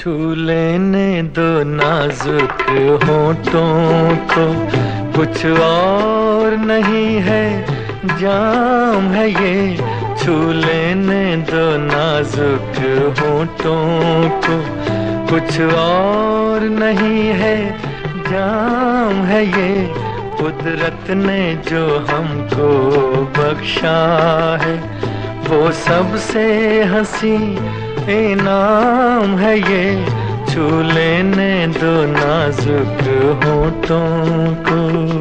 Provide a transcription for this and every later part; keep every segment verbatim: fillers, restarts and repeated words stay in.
छू लेने दो नाजुक होठों को, कुछ और नहीं है जाम है ये। छू लेने दो नाजुक होठों को, कुछ और नहीं है जाम है ये। कुदरत ने जो हमको बख्शा है, वो सबसे हंसी इनाम है ये। छू लेने दो नाजुक होठों को।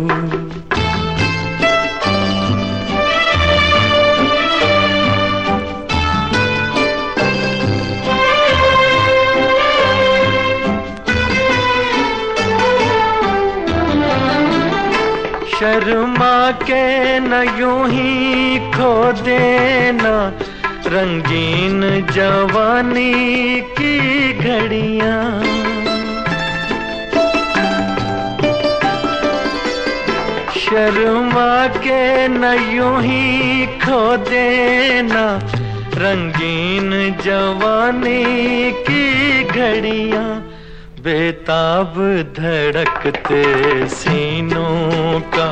शर्मा के न यूं ही खो देना रंगीन जवानी की घड़ियां। शर्मा के न यूं ही खो देना रंगीन जवानी की घड़ियां। बेताब धड़कते सीनों का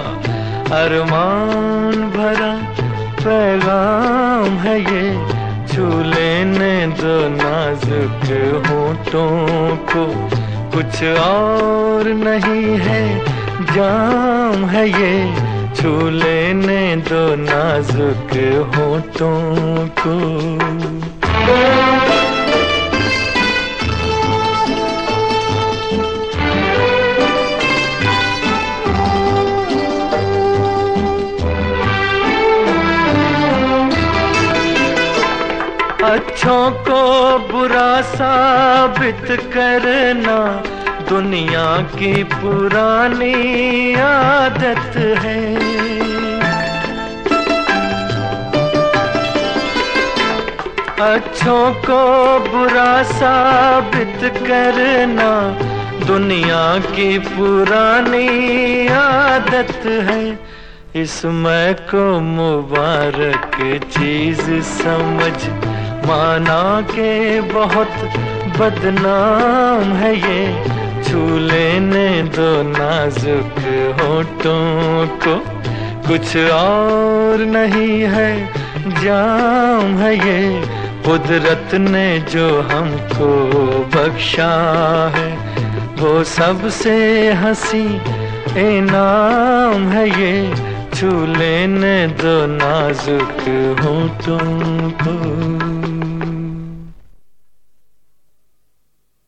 अरमान भरा पैगाम है ये। छू लेने दो नाजुक होठों को, कुछ और नहीं है जाम है ये। छू लेने दो नाजुक होठों को। अच्छों को बुरा साबित करना दुनिया की पुरानी आदत है। अच्छों को बुरा साबित करना दुनिया की पुरानी आदत है। इसमें को मुबारक चीज समझ माना के बहुत बदनाम है ये। छू लेने दो नाजुक होठों को, कुछ और नहीं है जाम है ये। कुदरत ने जो हमको बख्शा है, वो सबसे हंसी इनाम है ये। छू लेने दो नाजुक होठों को।